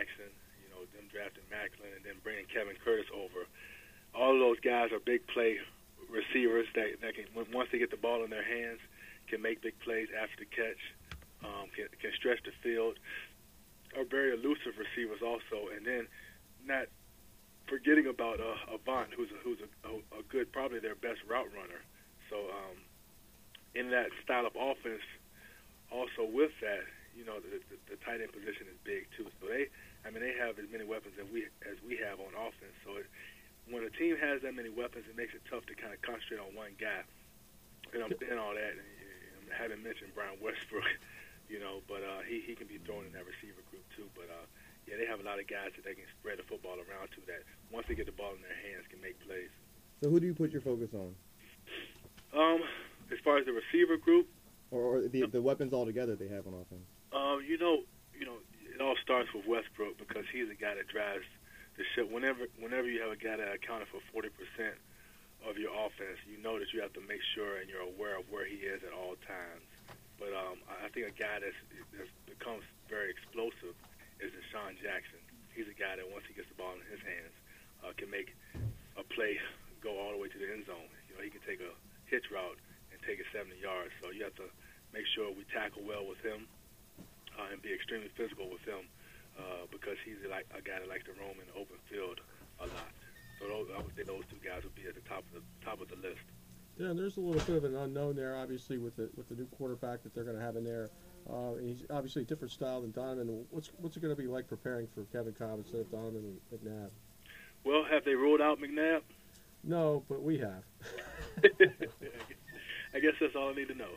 Jackson, them drafting Macklin and then bringing Kevin Curtis over. All of those guys are big play receivers that can, once they get the ball in their hands, can make big plays after the catch, can stretch the field, are very elusive receivers also, and then not forgetting about Avant, who's a good, probably their best route runner. So in that style of offense, also with that, the tight end position is big too. So they have as many weapons as we have on offense. So when a team has that many weapons, it makes it tough to kind of concentrate on one guy. And I'm saying all that, and I haven't mentioned Brian Westbrook, but he can be thrown in that receiver group too. But yeah, they have a lot of guys that they can spread the football around to that once they get the ball in their hands can make plays. So who do you put your focus on? As far as the receiver group, or the weapons altogether they have on offense. It all starts with Westbrook because he's the guy that drives the ship. Whenever you have a guy that accounted for 40% of your offense, you know that you have to make sure and you're aware of where he is at all times. But I think a guy that becomes very explosive is Deshaun Jackson. He's a guy that once he gets the ball in his hands, can make a play go all the way to the end zone. He can take a hitch route and take it 70 yards. So you have to make sure we tackle well with him and be extremely physical with him because he's like a guy that likes to roam in the open field a lot. So I would say those two guys would be at the top of the list. Yeah, and there's a little bit of an unknown there, obviously, with the new quarterback that they're going to have in there. He's obviously a different style than Donovan. What's it going to be like preparing for Kevin Kolb instead of Donovan McNabb? Well, have they ruled out McNabb? No, but we have. I guess that's all I need to know.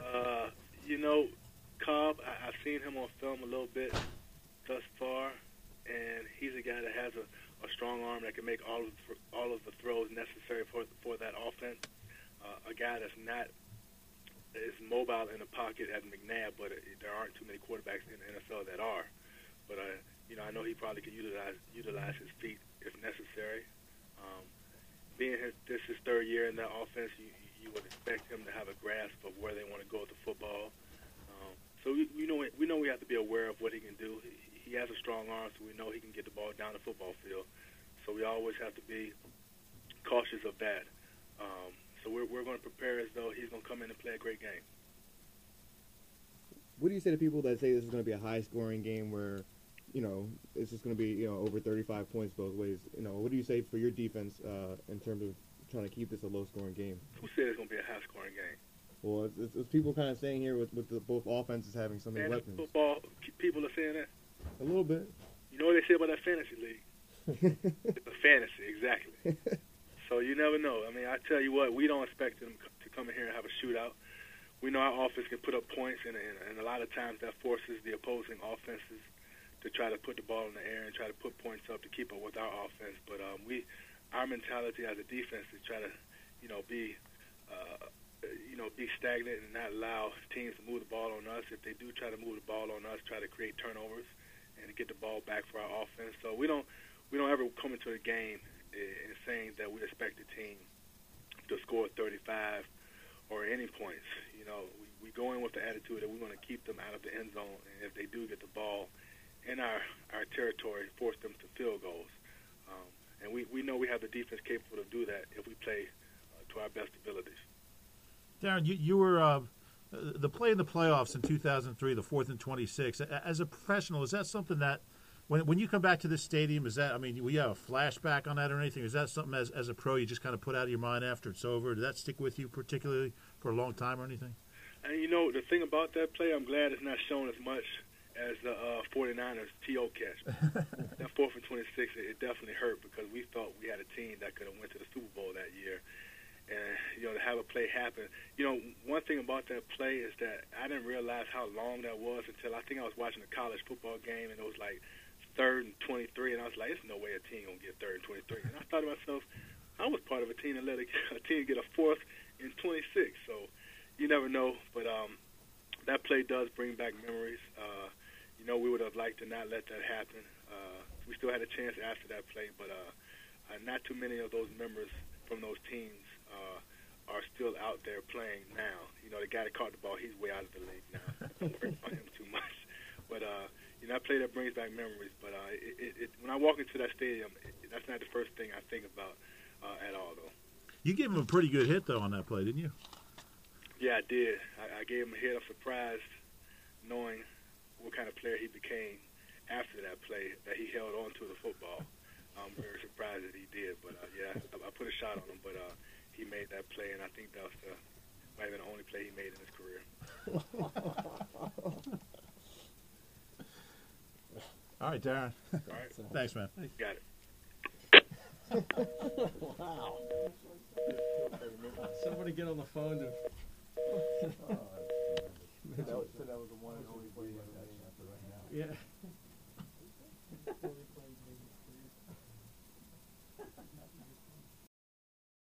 Kolb, I've seen him on film a little bit thus far, and he's a guy that has a strong arm that can make all of the throws necessary for that offense. A guy that's not as mobile in the pocket as McNabb, but there aren't too many quarterbacks in the NFL that are. But I know he probably could utilize his feet if necessary. Being this his third year in that offense, you would expect him to have a grasp of where they want to go with the football. So we know we have to be aware of what he can do. He has a strong arm, so we know he can get the ball down the football field. So we always have to be cautious of that. So we're going to prepare as though he's going to come in and play a great game. What do you say to people that say this is going to be a high-scoring game where, it's just going to be, over 35 points both ways? What do you say for your defense in terms of trying to keep this a low-scoring game? Who said it's going to be a high-scoring game? Well, it's people kind of saying here with both offenses having so many weapons. Football people are saying that? A little bit. You know what they say about that fantasy league? It's a fantasy, exactly. So you never know. I mean, I tell you what, we don't expect them to come in here and have a shootout. We know our offense can put up points, and a lot of times that forces the opposing offenses to try to put the ball in the air and try to put points up to keep up with our offense. But our mentality as a defense is try to, be stagnant and not allow teams to move the ball on us. If they do try to move the ball on us, try to create turnovers and to get the ball back for our offense. So we don't ever come into the game and saying that we expect the team to score 35 or any points. We go in with the attitude that we want to keep them out of the end zone, and if they do get the ball in our territory, force them to field goals. And we know we have the defense capable to do that if we play to our best abilities. Darren, you were the play in the playoffs in 2003, the 4th and 26. As a professional, is that something that when you come back to this stadium, will you have a flashback on that or anything? Is that something as a pro you just kind of put out of your mind after it's over? Did that stick with you particularly for a long time or anything? And the thing about that play, I'm glad it's not shown as much as the 49ers T.O. catch. That 4th and 26, it definitely hurt because we thought we had a team that could have went to the Super Bowl that year. And, to have a play happen. One thing about that play is that I didn't realize how long that was until I think I was watching a college football game, and it was like 3rd and 23, and I was like, there's no way a team going to get 3rd and 23. And I thought to myself, I was part of a team that let a team get a 4th and 26. So you never know. But that play does bring back memories. We would have liked to not let that happen. We still had a chance after that play, but not too many of those members from those teams are still out there playing now. The guy that caught the ball, he's way out of the league now. Don't worry about him too much. But, a play that brings back memories. But when I walk into that stadium, that's not the first thing I think about at all, though. You gave him a pretty good hit though on that play, didn't you? Yeah, I did. I gave him a hit. I'm surprised, knowing what kind of player he became after that play, that he held on to the football. I'm very surprised that he did. But, yeah, I put a shot on him, but he made that play, and I think that was might have been the only play he made in his career. All right, Darren. All right. Thanks, man. Got it. Wow. Somebody get on the phone to. That was the one and only play. Yeah.